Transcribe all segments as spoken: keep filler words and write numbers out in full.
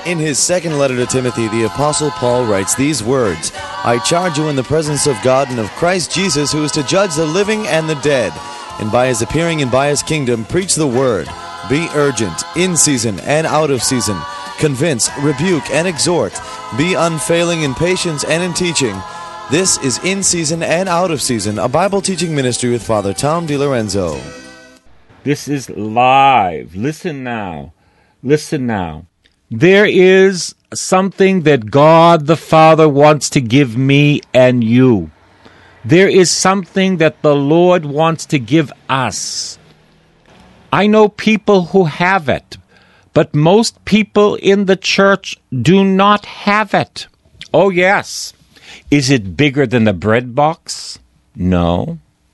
In his second letter to Timothy, the Apostle Paul writes these words, I charge you in the presence of God and of Christ Jesus, who is to judge the living and the dead, and by his appearing and by his kingdom, preach the word. Be urgent, in season and out of season. Convince, rebuke, and exhort. Be unfailing in patience and in teaching. This is In Season and Out of Season, a Bible teaching ministry with Father Tom DiLorenzo. This is live. Listen now. Listen now. There is something that God the Father wants to give me and you. There is something that the Lord wants to give us. I know people who have it, but most people in the church do not have it. Oh, yes. Is it bigger than the bread box? No.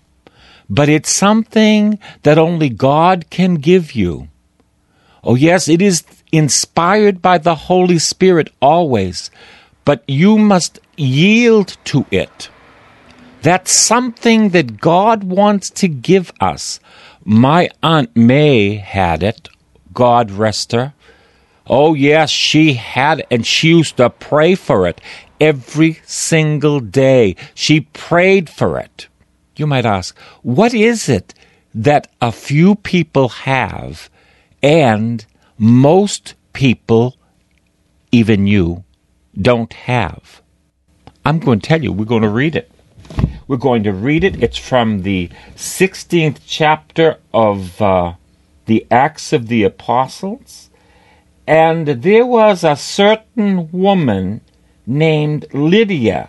But it's something that only God can give you. Oh, yes, it is inspired by the Holy Spirit always, but you must yield to it. That's something that God wants to give us. My Aunt May had it. God rest her. Oh, yes, she had it, and she used to pray for it every single day. She prayed for it. You might ask, what is it that a few people have and most people, even you, don't have? I'm going to tell you. We're going to read it. We're going to read it. It's from the sixteenth chapter of uh, the Acts of the Apostles. And there was a certain woman named Lydia,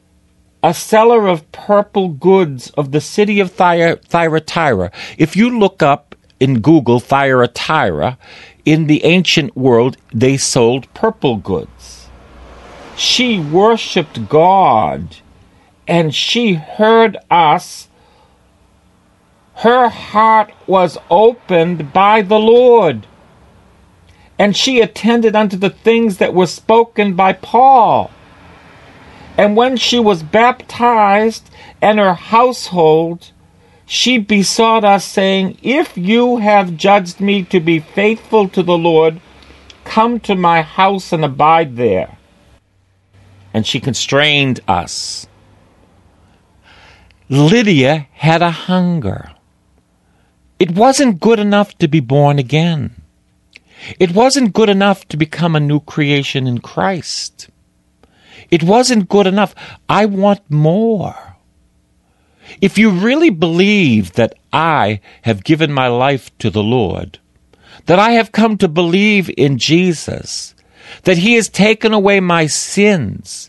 a seller of purple goods of the city of Thyatira. Thyatira. If you look up in Google Thyatira, in the ancient world, they sold purple goods. She worshipped God, and she heard us. Her heart was opened by the Lord, and she attended unto the things that were spoken by Paul. And when she was baptized and her household, she besought us, saying, If you have judged me to be faithful to the Lord, come to my house and abide there. And she constrained us. Lydia had a hunger. It wasn't good enough to be born again. It wasn't good enough to become a new creation in Christ. It wasn't good enough. I want more. If you really believe that I have given my life to the Lord, that I have come to believe in Jesus, that He has taken away my sins,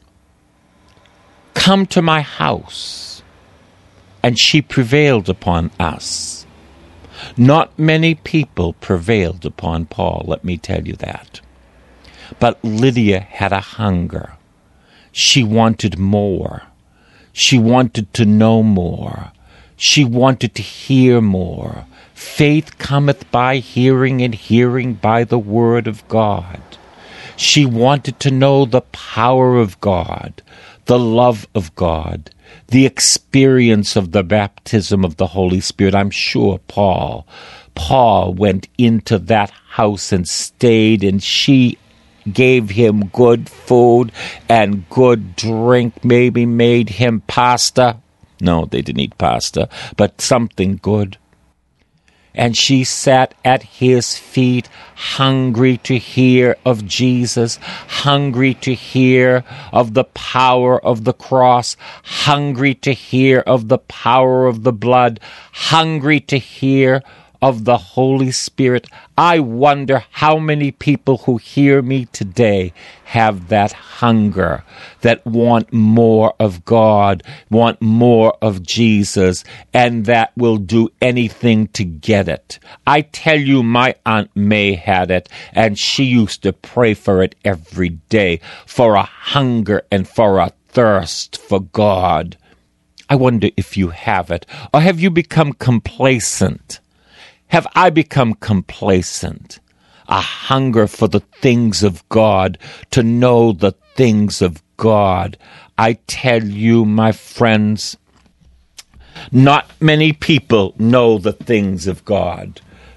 come to my house. And she prevailed upon us. Not many people prevailed upon Paul, let me tell you that. But Lydia had a hunger. She wanted more. She wanted to know more. She wanted to hear more. Faith cometh by hearing, and hearing by the word of God. She wanted to know the power of God, the love of God, the experience of the baptism of the Holy Spirit. I'm sure Paul, Paul went into that house and stayed, and she gave him good food and good drink, maybe made him pasta. No, they didn't eat pasta, but something good. And she sat at his feet, hungry to hear of Jesus, hungry to hear of the power of the cross, hungry to hear of the power of the blood, hungry to hear of the Holy Spirit. I wonder how many people who hear me today have that hunger, that want more of God, want more of Jesus, and that will do anything to get it. I tell you, my Aunt May had it, and she used to pray for it every day, for a hunger and for a thirst for God. I wonder if you have it, or have you become complacent? Have I become complacent? A hunger for the things of God, to know the things of God. I tell you, my friends, not many people know the things of God.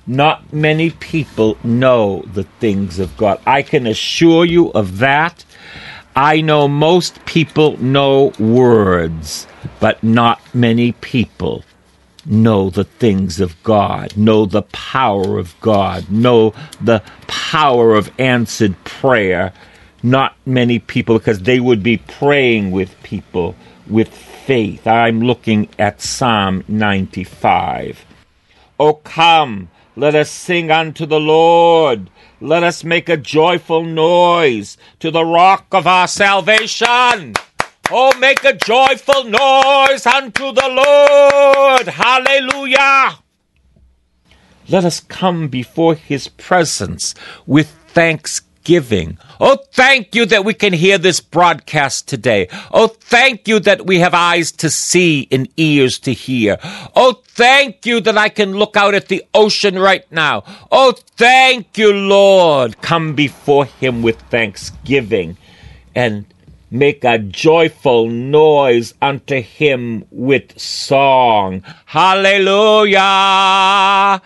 Not many people know the things of God. I can assure you of that. I know most people know words, but not many people know the things of God, know the power of God, know the power of answered prayer. Not many people, because they would be praying with people with faith. I'm looking at Psalm ninety-five. O come, let us sing unto the Lord. Let us make a joyful noise to the rock of our salvation. Oh, make a joyful noise unto the Lord. Hallelujah. Let us come before his presence with thanksgiving. Oh, thank you that we can hear this broadcast today. Oh, thank you that we have eyes to see and ears to hear. Oh, thank you that I can look out at the ocean right now. Oh, thank you, Lord. Come before him with thanksgiving and make a joyful noise unto him with song. Hallelujah!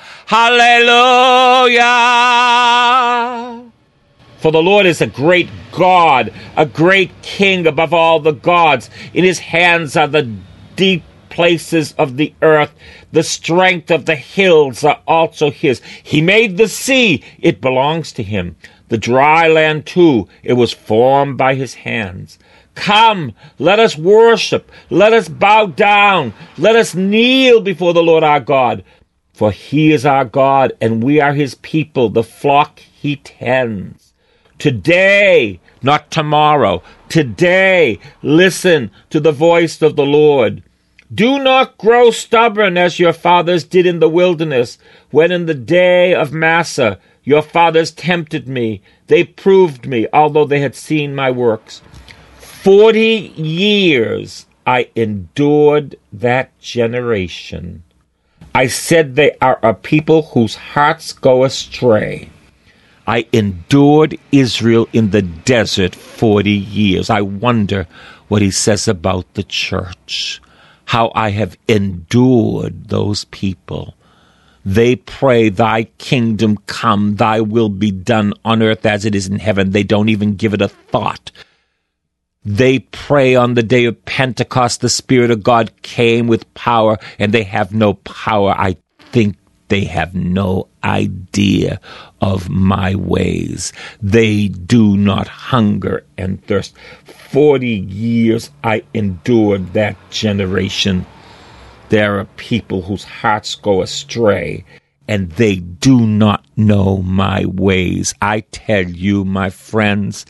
Hallelujah! For the Lord is a great God, a great King above all the gods. In his hands are the deep places of the earth. The strength of the hills are also his. He made the sea. It belongs to him. The dry land, too, it was formed by his hands. Come, let us worship. Let us bow down. Let us kneel before the Lord our God. For he is our God, and we are his people, the flock he tends. Today, not tomorrow, today, listen to the voice of the Lord. Do not grow stubborn as your fathers did in the wilderness, when in the day of Massa your fathers tempted me. They proved me, although they had seen my works. Forty years I endured that generation. I said they are a people whose hearts go astray. I endured Israel in the desert forty years. I wonder what he says about the church. How I have endured those people. They pray, thy kingdom come, thy will be done on earth as it is in heaven. They don't even give it a thought. They pray on the day of Pentecost, the Spirit of God came with power, and they have no power. I think they have no idea of my ways. They do not hunger and thirst. Forty years I endured that generation. There are people whose hearts go astray, and they do not know my ways. I tell you, my friends,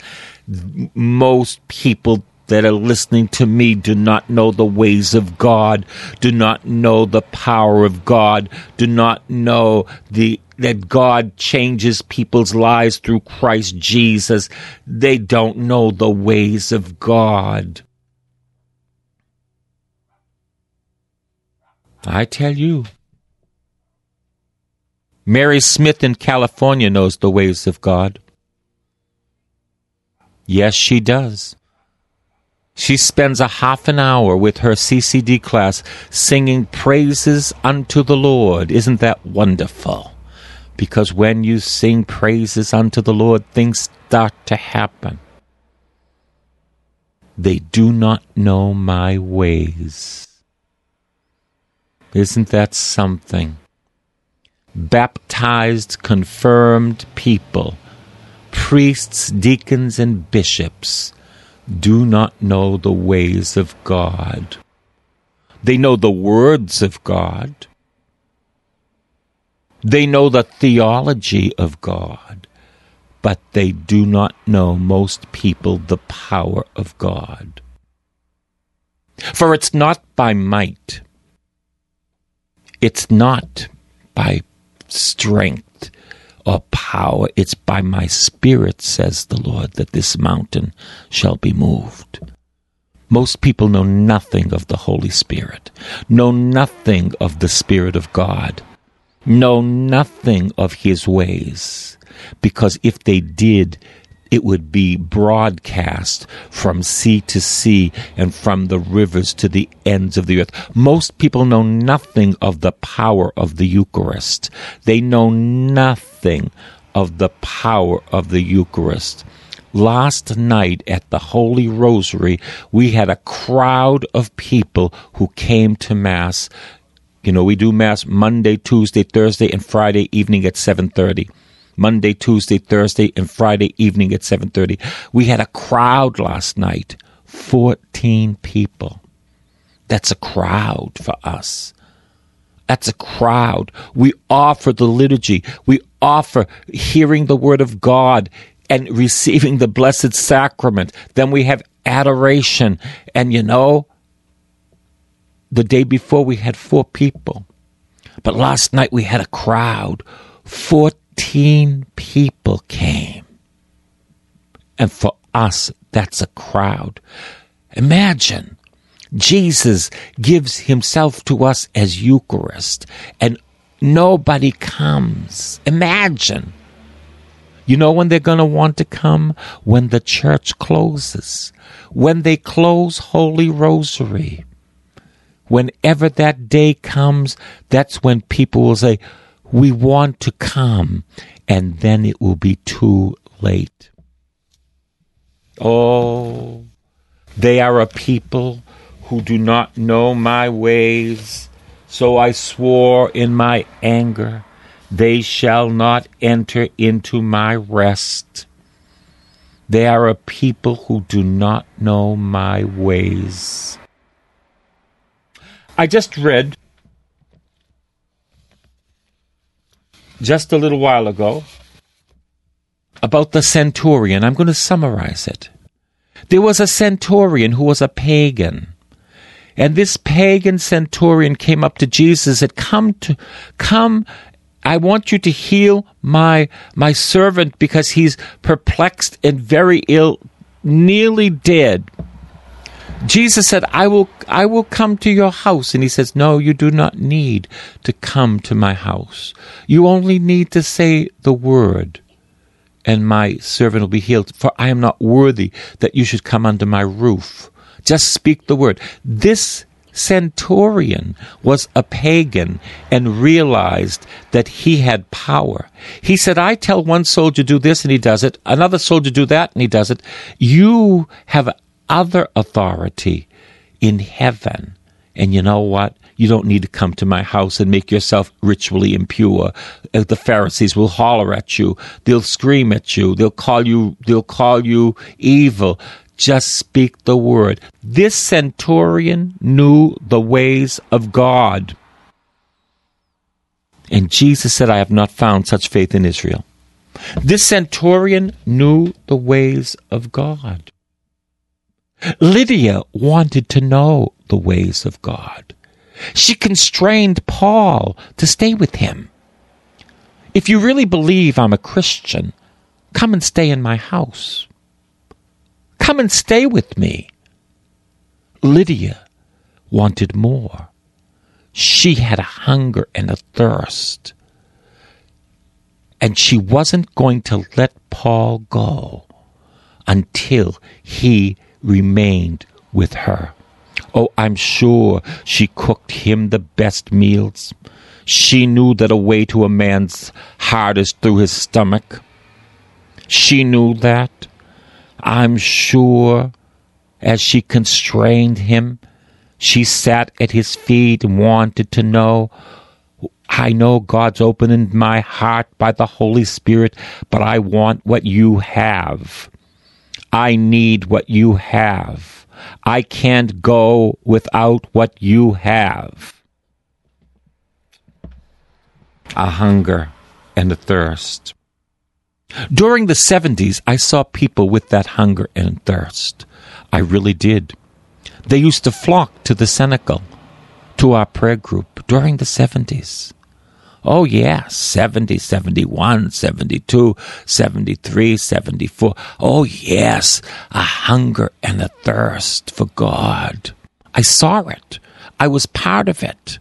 most people that are listening to me do not know the ways of God, do not know the power of God, do not know the that God changes people's lives through Christ Jesus. They don't know the ways of God. I tell you, Mary Smith in California knows the ways of God. Yes, she does. She spends a half an hour with her C C D class singing praises unto the Lord. Isn't that wonderful? Because when you sing praises unto the Lord, things start to happen. They do not know my ways. Isn't that something? Baptized, confirmed people, priests, deacons, and bishops do not know the ways of God. They know the words of God. They know the theology of God, but they do not know, most people, the power of God. For it's not by might, it's not by strength or power, it's by my Spirit, says the Lord, that this mountain shall be moved. Most people know nothing of the Holy Spirit, know nothing of the Spirit of God, know nothing of his ways, because if they did, it would be broadcast from sea to sea and from the rivers to the ends of the earth. Most people know nothing of the power of the Eucharist. They know nothing of the power of the Eucharist. Last night at the Holy Rosary, we had a crowd of people who came to Mass. You know, we do Mass Monday, Tuesday, Thursday, and Friday evening at seven thirty. Monday, Tuesday, Thursday, and Friday evening at seven thirty. We had a crowd last night, fourteen people. That's a crowd for us. That's a crowd. We offer the liturgy. We offer hearing the Word of God and receiving the Blessed Sacrament. Then we have adoration. And you know, the day before we had four people. But last night we had a crowd. Fourteen people came. And for us, that's a crowd. Imagine, Jesus gives himself to us as Eucharist, and nobody comes. Imagine. You know when they're going to want to come? When the church closes. When they close Holy Rosary. Whenever that day comes, that's when people will say, we want to come. And then it will be too late. Oh, they are a people who do not know my ways. So I swore in my anger, they shall not enter into my rest. They are a people who do not know my ways. I just read, just a little while ago, about the centurion. I'm going to summarize it. There was a centurion who was a pagan. And this pagan centurion came up to Jesus and said, Come to, come, I want you to heal my, my servant because he's perplexed and very ill, nearly dead. Jesus said, I will, I will come to your house. And he says, no, you do not need to come to my house. You only need to say the word, and my servant will be healed. For I am not worthy that you should come under my roof. Just speak the word. This centurion was a pagan and realized that he had power. He said, I tell one soldier do this and he does it, another soldier do that and he does it. You have other authority in heaven. And you know what? You don't need to come to my house and make yourself ritually impure. The Pharisees will holler at you. They'll scream at you. They'll call you, they'll call you evil. Just speak the word. This centurion knew the ways of God. And Jesus said, I have not found such faith in Israel. This centurion knew the ways of God. Lydia wanted to know the ways of God. She constrained Paul to stay with him. If you really believe I'm a Christian, come and stay in my house. Come and stay with me. Lydia wanted more. She had a hunger and a thirst. And she wasn't going to let Paul go until he remained with her. Oh, I'm sure she cooked him the best meals. She knew that a way to a man's heart is through his stomach. She knew that. I'm sure as she constrained him, she sat at his feet and wanted to know, I know God's opening my heart by the Holy Spirit, but I want what you have. I need what you have. I can't go without what you have. A hunger and a thirst. During the seventies, I saw people with that hunger and thirst. I really did. They used to flock to the cenacle, to our prayer group during the seventies. Oh, yeah, seventy, seventy-one, seventy-two, seventy-three, seventy-four. Oh, yes, a hunger and a thirst for God. I saw it. I was part of it.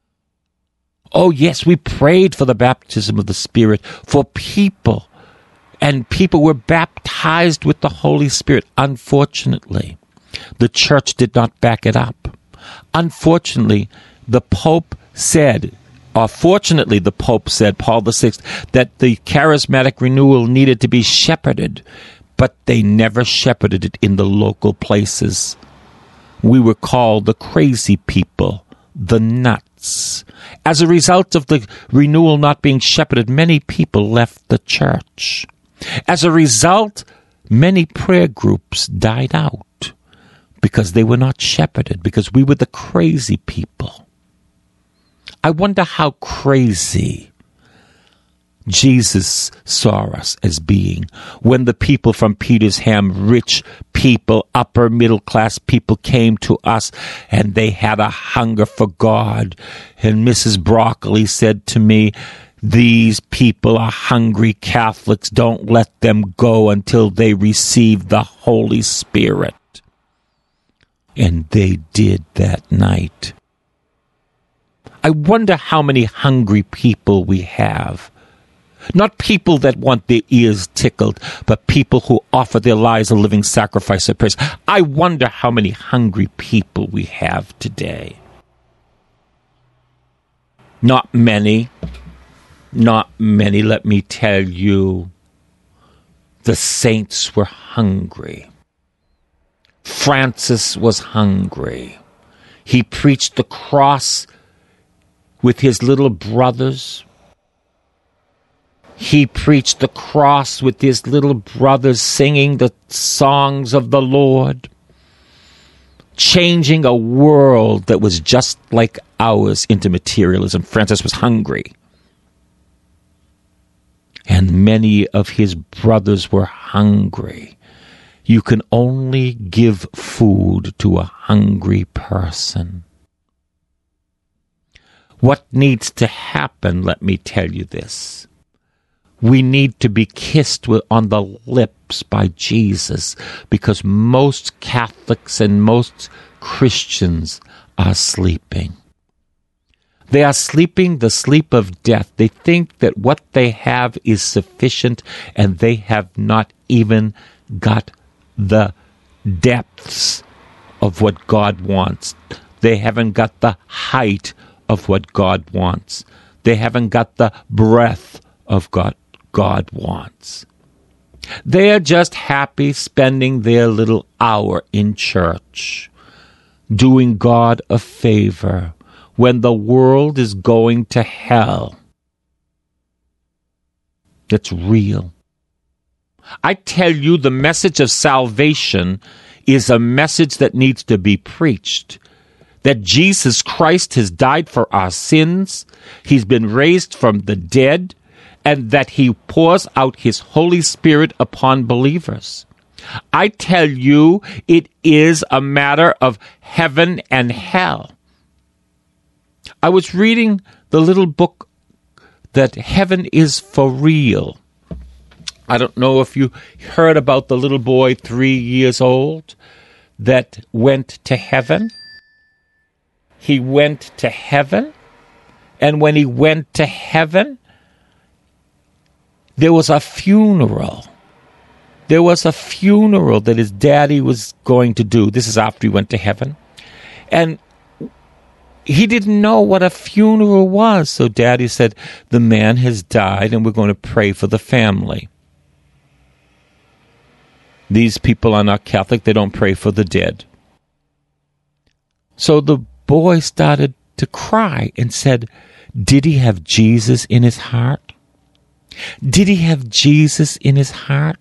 Oh, yes, we prayed for the baptism of the Spirit for people And people were baptized with the Holy Spirit. Unfortunately, the church did not back it up. Unfortunately, the Pope said, or fortunately the Pope said, Paul the Sixth, that the charismatic renewal needed to be shepherded, but they never shepherded it in the local places. We were called the crazy people, the nuts. As a result of the renewal not being shepherded, many people left the church. As a result, many prayer groups died out because they were not shepherded, because we were the crazy people. I wonder how crazy Jesus saw us as being when the people from Petersham, rich people, upper middle class people, came to us and they had a hunger for God. And Missus Broccoli said to me, "These people are hungry Catholics. Don't let them go until they receive the Holy Spirit." And they did that night. I wonder how many hungry people we have. Not people that want their ears tickled, but people who offer their lives a living sacrifice of praise. I wonder how many hungry people we have today. Not many. Not many, let me tell you. The saints were hungry. Francis was hungry. He preached the cross with his little brothers. He preached the cross with his little brothers, singing the songs of the Lord, changing a world that was just like ours into materialism. Francis was hungry. And many of his brothers were hungry. You can only give food to a hungry person. What needs to happen, let me tell you this. We need to be kissed with, on the lips by Jesus, because most Catholics and most Christians are sleeping. They are sleeping the sleep of death. They think that what they have is sufficient, and they have not even got the depths of what God wants. They haven't got the height of what God wants. They haven't got the breadth of God God wants. They are just happy spending their little hour in church, doing God a favor when the world is going to hell. That's real. I tell you, the message of salvation is a message that needs to be preached. That Jesus Christ has died for our sins, He's been raised from the dead, and that He pours out His Holy Spirit upon believers. I tell you, it is a matter of heaven and hell. I was reading the little book that Heaven is for Real. I don't know if you heard about the little boy, three years old, that went to heaven. He went to heaven, and when he went to heaven, there was a funeral. There was a funeral that his daddy was going to do. This is after he went to heaven. And he didn't know what a funeral was. So daddy said, the man has died and we're going to pray for the family. These people are not Catholic. They don't pray for the dead. So the boy started to cry and said, did he have Jesus in his heart? Did he have Jesus in his heart?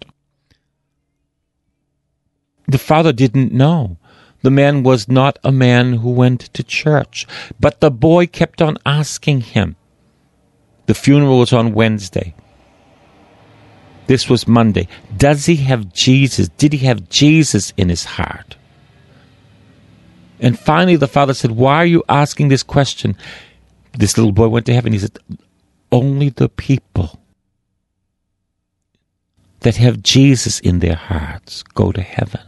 The father didn't know. The man was not a man who went to church. But the boy kept on asking him. The funeral was on Wednesday. This was Monday. Does he have Jesus? Did he have Jesus in his heart? And finally the father said, why are you asking this question? This little boy went to heaven. He said, only the people that have Jesus in their hearts go to heaven.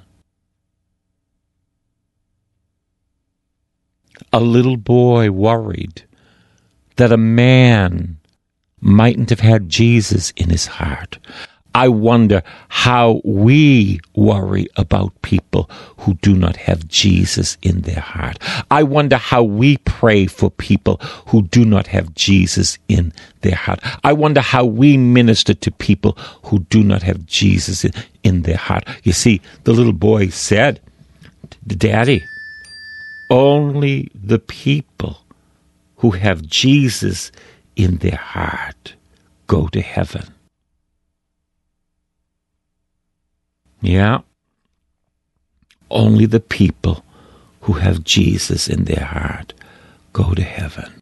A little boy worried that a man mightn't have had Jesus in his heart. I wonder how we worry about people who do not have Jesus in their heart. I wonder how we pray for people who do not have Jesus in their heart. I wonder how we minister to people who do not have Jesus in, in their heart. You see, the little boy said, Daddy, only the people who have Jesus in their heart go to heaven. Yeah, only the people who have Jesus in their heart go to heaven.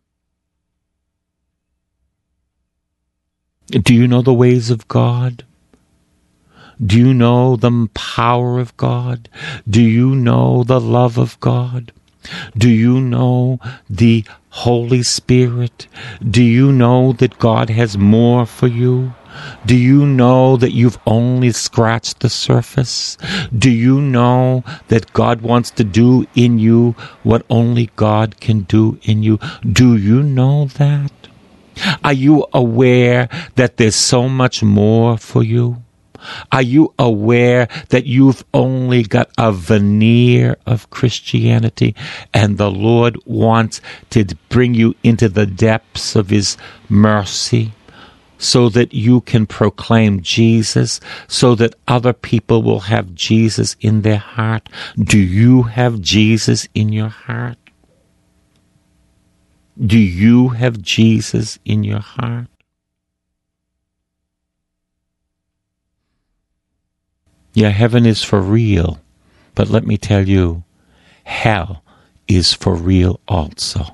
Do you know the ways of God? Do you know the power of God? Do you know the love of God? Do you know the Holy Spirit? Do you know that God has more for you? Do you know that you've only scratched the surface? Do you know that God wants to do in you what only God can do in you? Do you know that? Are you aware that there's so much more for you? Are you aware that you've only got a veneer of Christianity and the Lord wants to bring you into the depths of His mercy so that you can proclaim Jesus, so that other people will have Jesus in their heart? Do you have Jesus in your heart? Do you have Jesus in your heart? Yeah, heaven is for real, but let me tell you, hell is for real also.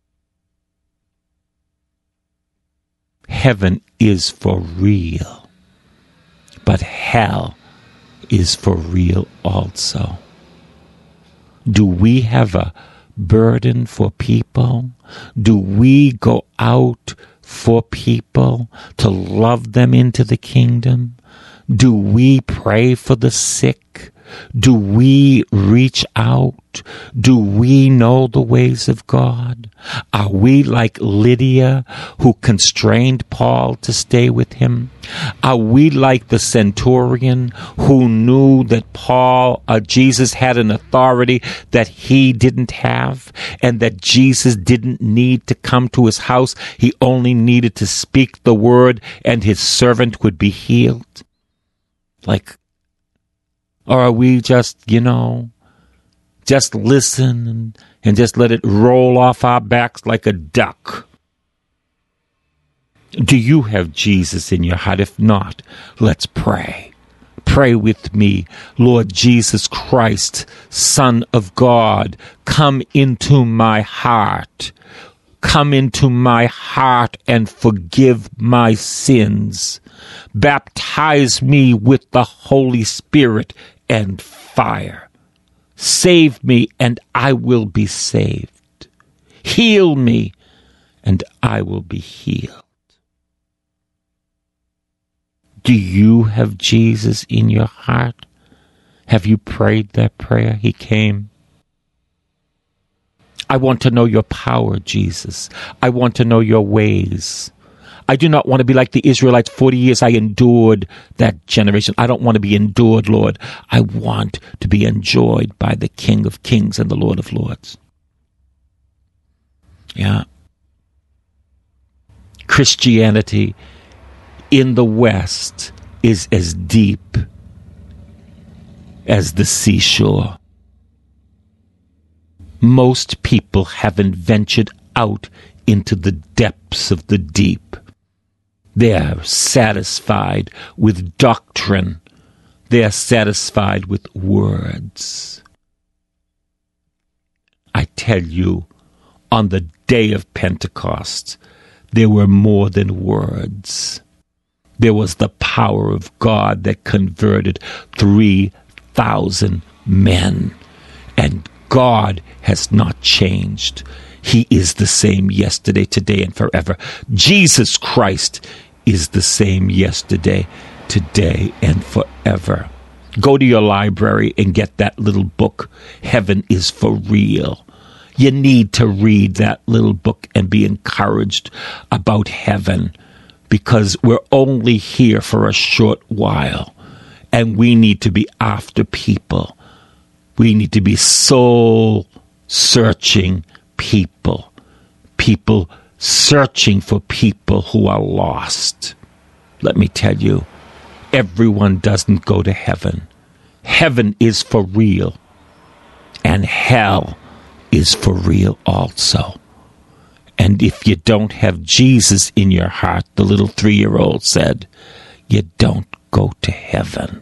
Heaven is for real, but hell is for real also. Do we have a burden for people? Do we go out for people to love them into the kingdom? Do we pray for the sick? Do we reach out? Do we know the ways of God? Are we like Lydia, who constrained Paul to stay with him? Are we like the centurion who knew that Paul, uh, Jesus had an authority that he didn't have, and that Jesus didn't need to come to his house? He only needed to speak the word and his servant would be healed? Like, or are we just, you know, just listen and, and just let it roll off our backs like a duck? Do you have Jesus in your heart? If not, let's pray. Pray with me. Lord Jesus Christ, Son of God, come into my heart. Come into my heart and forgive my sins. Baptize me with the Holy Spirit and fire. Save me and I will be saved. Heal me and I will be healed. Do you have Jesus in your heart? Have you prayed that prayer? He came. I want to know your power, Jesus. I want to know your ways. I do not want to be like the Israelites. forty years I endured that generation. I don't want to be endured, Lord. I want to be enjoyed by the King of Kings and the Lord of Lords. Yeah. Christianity in the West is as deep as the seashore. Most people haven't ventured out into the depths of the deep. They're satisfied with doctrine. They're satisfied with words. I tell you, on the day of Pentecost, there were more than words. There was the power of God that converted three thousand men. And God has not changed. He is the same yesterday, today, and forever. Jesus Christ is the same yesterday, today, and forever. Go to your library and get that little book, Heaven is for Real. You need to read that little book and be encouraged about heaven. because we're only here for a short while, and we need to be after people. We need to be soul-searching people, people searching for people who are lost. Let me tell you, everyone doesn't go to heaven. Heaven is for real, and hell is for real also. And if you don't have Jesus in your heart, the little three-year-old said, you don't go to heaven.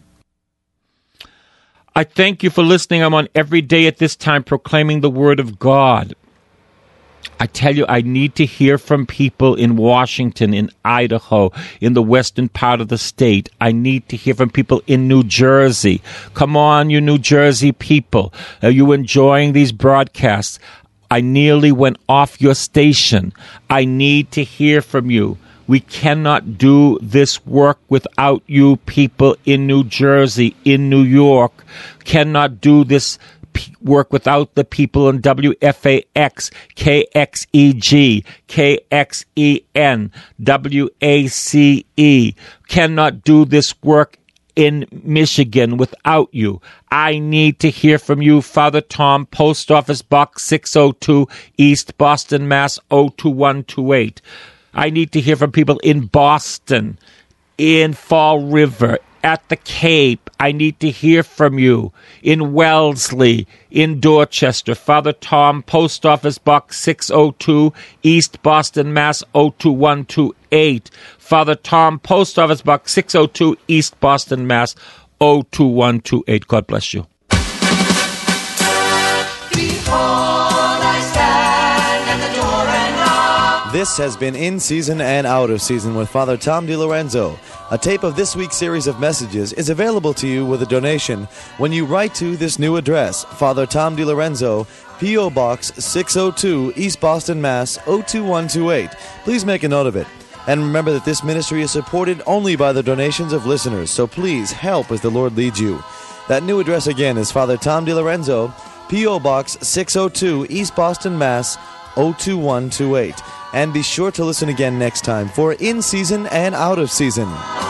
I thank you for listening. I'm on every day at this time proclaiming the Word of God. I tell you, I need to hear from people in Washington, in Idaho, in the western part of the state. I need to hear from people in New Jersey. Come on, you New Jersey people. Are you enjoying these broadcasts? I nearly went off your station. I need to hear from you. We cannot do this work without you people in New Jersey, in New York. Cannot do this work without the people in W F A X, K X E G, K X E N, W A C E. Cannot do this work in Michigan without you. I need to hear from you, Father Tom, Post Office Box six oh two, East Boston, Mass. oh two one two eight. I need to hear from people in Boston, in Fall River, at the Cape. I need to hear from you. In Wellesley, in Dorchester, Father Tom, Post Office Box six oh two, East Boston, Mass. oh two one two eight. Father Tom, Post Office Box six oh two, East Boston, Mass. oh two one two eight. God bless you. This has been In Season and Out of Season with Father Tom DiLorenzo. A tape of this week's series of messages is available to you with a donation when you write to this new address, Father Tom DiLorenzo, P O. Box six oh two, East Boston, Mass. oh two one two eight. Please make a note of it. And remember that this ministry is supported only by the donations of listeners, so please help as the Lord leads you. That new address again is Father Tom DiLorenzo, P O. Box six oh two, East Boston, Mass. oh two one two eight. And be sure to listen again next time for In Season and Out of Season.